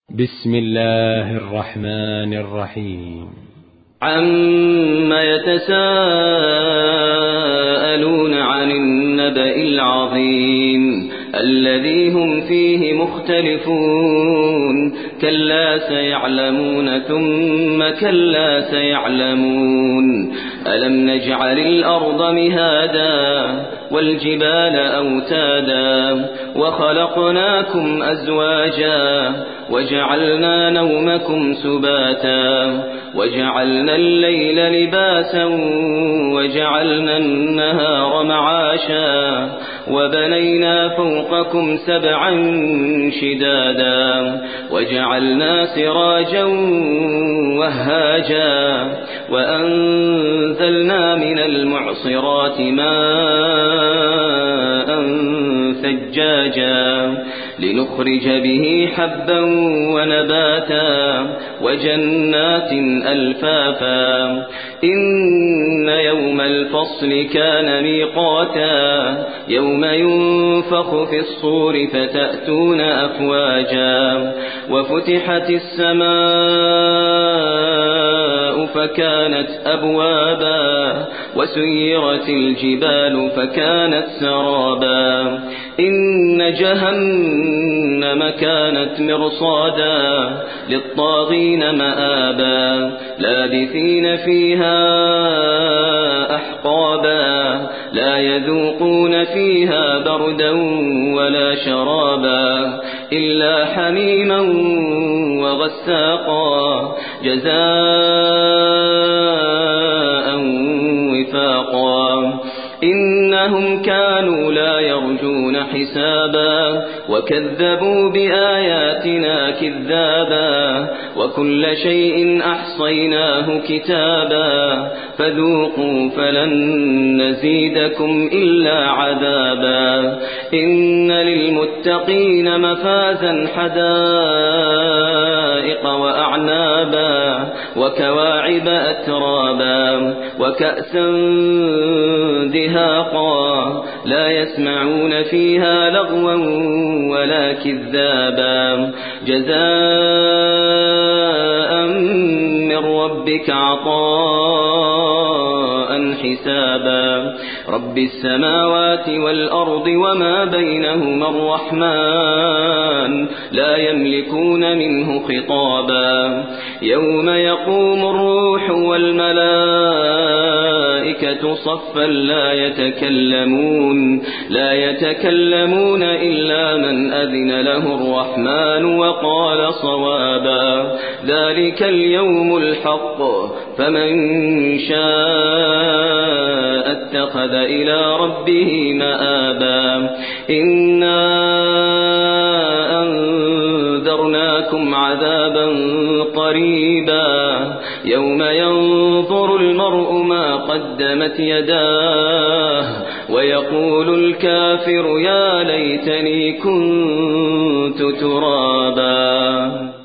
بسم الله الرحمن الرحيم. عما يتساءلون عن النبأ العظيم الذي هم فيه مختلفون كلا سيعلمون ثم كلا سيعلمون ألم نجعل الأرض مهادا والجبال أوتادا وخلقناكم أزواجا وجعلنا نومكم سباتا وجعلنا الليل لباسا وجعلنا النهار معاشا وبنينا فوقكم سبعا شدادا وجعلنا سراجا وهاجا وأنزلنا من المعصرات ماء ثجاجا لنخرج به حبا ونباتا وجنات ألفافا إن يوم الفصل كان ميقاتا يوم ينفخ في الصور فتأتون أفواجا وفتحت السماء فكانت أبوابا وسيرت الجبال فكانت سرابا إن جهنم كانت مرصادا للطاغين مآبا لابثين فيها أحقابا لا يذوقون فيها بردا ولا شرابا إلا حميما وغساقا جزاء وفاقا إنهم كانوا لا يرجون حسابا وكذبوا بآياتنا كذابا وكل شيء أحصيناه كتابا فذوقوا فلن نزيدكم إلا عذابا إن للمتقين مفازا حدائق وأعنابا وكواعب أترابا وكأسا دهاقا لا يسمعون فيها لغوا ولا كذابا جزاء من ربك عطاء حسابا رب السماوات والأرض وما بينهما الرحمن لا يملكون منه خطابا يوم يقوم الروح والملائكة صفا لا يتكلمون إلا من أذن له الرحمن وقال صوابا ذلك اليوم الحق فمن شاء اتخذ إلى ربه مآبا إنا أنذرناكم عذابا قريبا يوم ينظر المرء ما قدمت يداه ويقول الكافر يا ليتني كنت ترابا.